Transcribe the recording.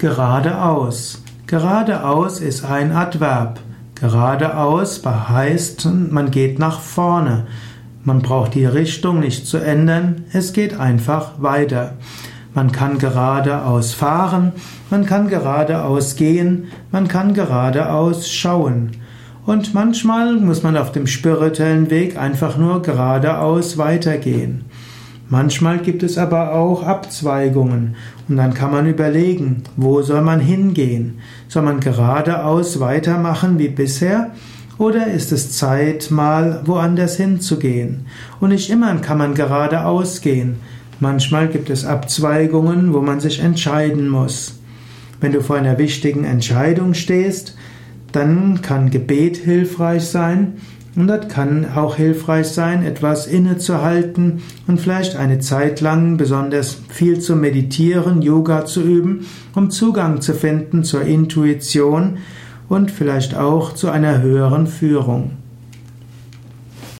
Geradeaus. Geradeaus ist ein Adverb. Geradeaus heißt, man geht nach vorne. Man braucht die Richtung nicht zu ändern, es geht einfach weiter. Man kann geradeaus fahren, man kann geradeaus gehen, man kann geradeaus schauen. Und manchmal muss man auf dem spirituellen Weg einfach nur geradeaus weitergehen. Manchmal gibt es aber auch Abzweigungen und dann kann man überlegen, wo soll man hingehen? Soll man geradeaus weitermachen wie bisher oder ist es Zeit, mal woanders hinzugehen? Und nicht immer kann man geradeaus gehen. Manchmal gibt es Abzweigungen, wo man sich entscheiden muss. Wenn du vor einer wichtigen Entscheidung stehst, dann kann Gebet hilfreich sein. Und das kann auch hilfreich sein, etwas innezuhalten und vielleicht eine Zeit lang besonders viel zu meditieren, Yoga zu üben, um Zugang zu finden zur Intuition und vielleicht auch zu einer höheren Führung.